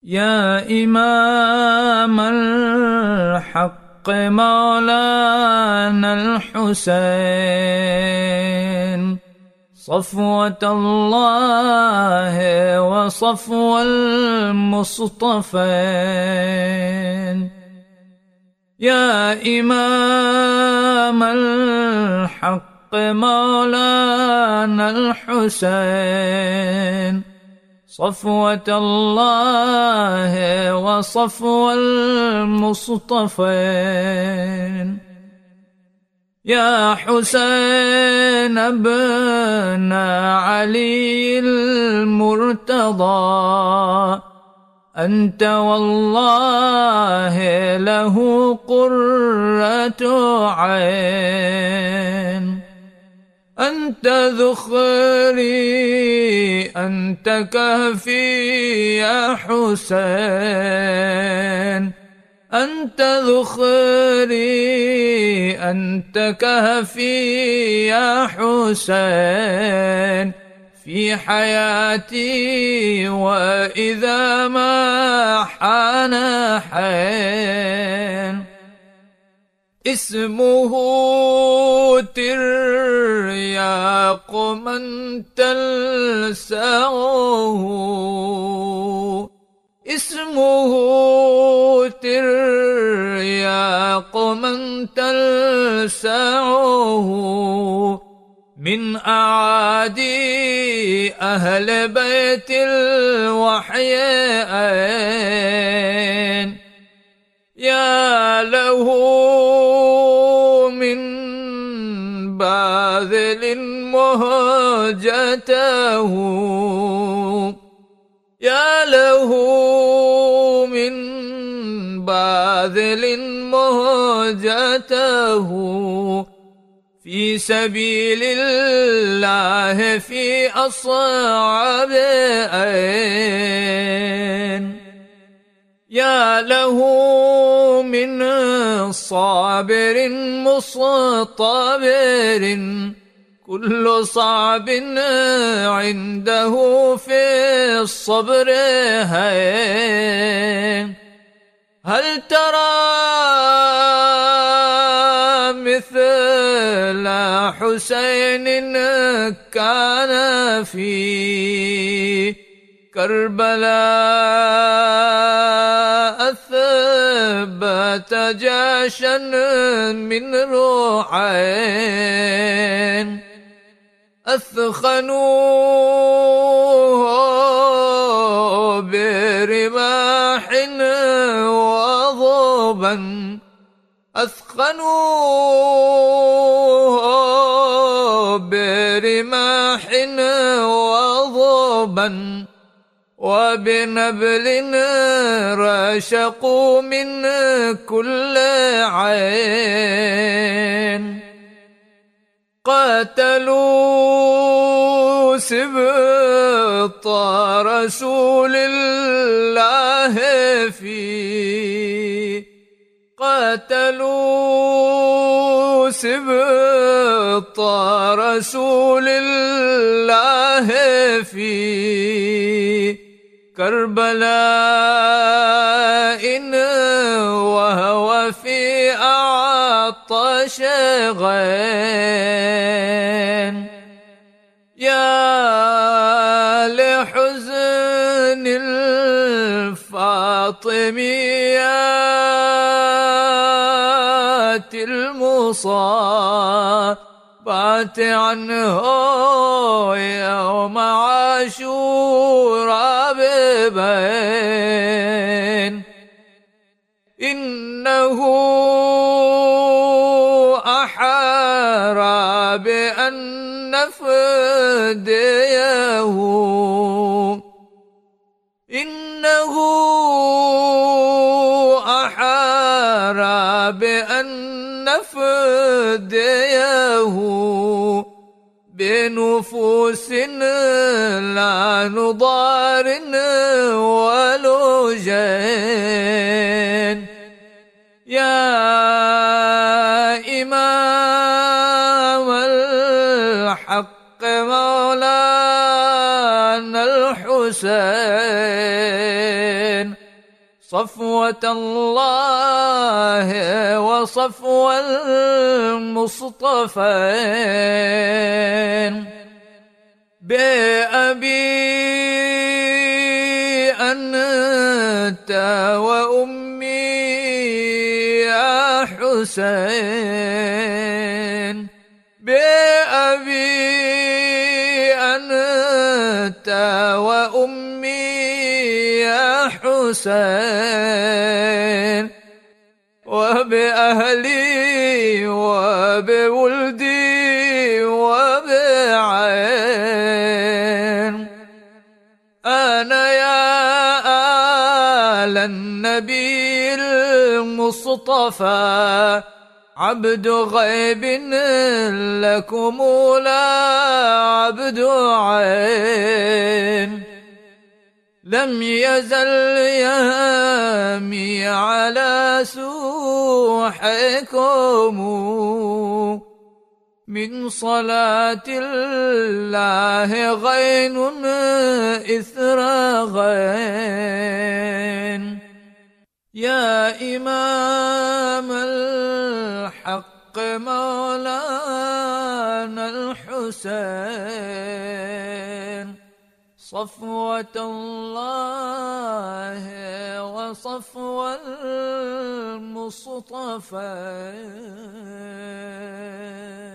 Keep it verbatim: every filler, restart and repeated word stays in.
يا إمام الحق مولانا الحسين، صفوة الله وصفو المصطفين. يا إمام الحق مولانا الحسين، صفوة الله وصفو المصطفين. يا حسين ابن علي المرتضى، أنت والله له قرة عين. أنت ذخري أنت كهفي يا حسين، أنت ذخري أنت كهفي يا حسين، في حياتي وإذا ما حان حين. اسمه ترياق من تلسعه، اسمه ترياق من تلسعه، من أعادي أهل بيت الوحيين. يا له من باذل مهجته، يا له من باذل مهجته، في سبيل الله في أصعب أين. يا له من صابر مصطبر، كل صعب عنده في الصبر هين. هل ترى مثل حسين كان في كربلاء، أثبت جاشا من روحين، أثخنوه برماح وضبا، أثخنوه برماح وضبا، وبنبل رشقوا من كل عين. قاتلوا سبط رسول الله في، قاتلوا سبط رسول الله في كربلاء، وهو في أعطش غين. يا لحزن الفاطميات المصابات عنه يوم عاشوراء ببين. إنه أحرى بأن نفديه، إنه أحرى بأن نفديه، بنفوس لا نضارن ولجين. يا إمام الحق مولانا الحسين، صفوة الله وصفو المصطفين بأبي أنت وأمي يا حسين بأبي أنت وأمي يا حسين وبأهلي وبولدي وبعين أنا يا آل النبي المصطفى عبد غيب لكم لا عبد عين لم يزل يهمي على سوحكم من صلاة الله غين إثر غين يا إمام الحق مولانا الحسين صفوة الله وصفو المصطفى